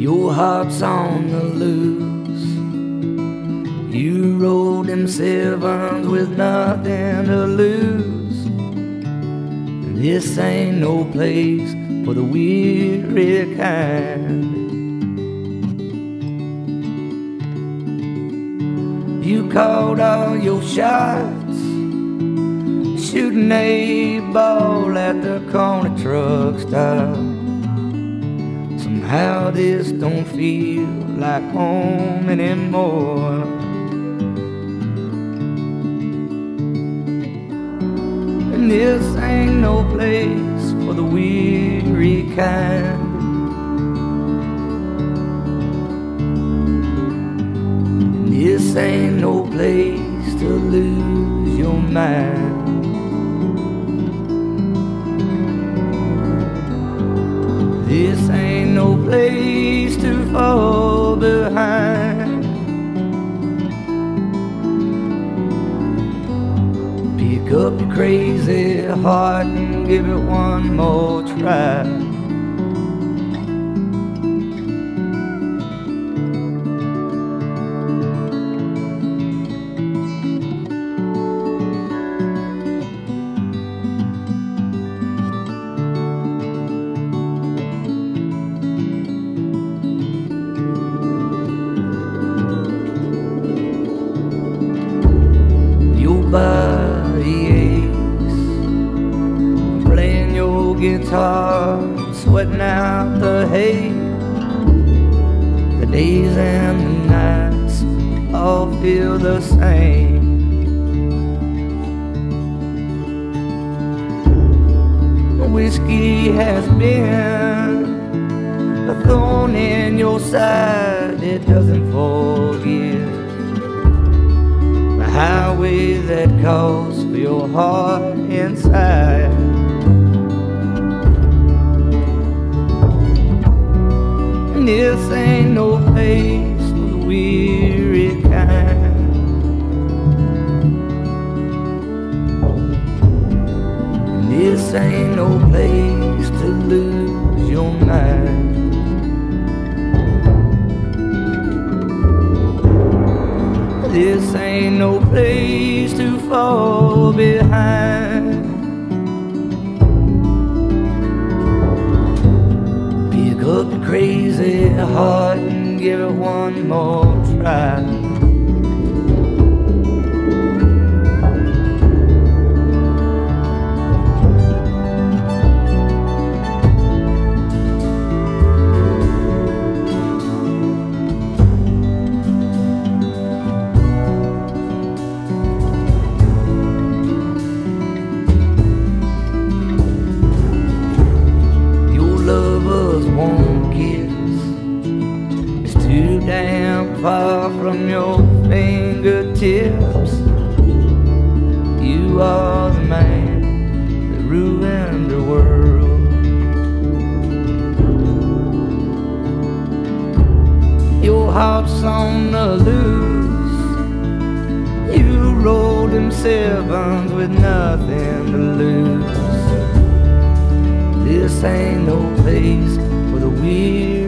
Your heart's on the loose. You rode them sevens with nothing to lose. This ain't no place for the weary kind. You called all your shots, shooting a ball at the corner truck stop. Somehow this don't feel like home anymore. And this ain't no place for the weary kind. And this ain't no place to lose your mind. This ain't no place to fall behind. Pick up your crazy heart and give it one more try. Body aches, playing your guitar, sweating out the hay. The days and the nights all feel the same. Whiskey has been a thorn in your side, it doesn't forgive. Highway that calls for your heart inside. And this ain't no place for the weary kind. And this ain't no place to lose your mind. This ain't no place to fall behind. Pick up your crazy heart and give it one more try. Won't kiss, it's too damn far from your fingertips. You are the man that ruined the world. Your heart's on the loose. You rolled them sevens with nothing to lose. This ain't no place for the weary.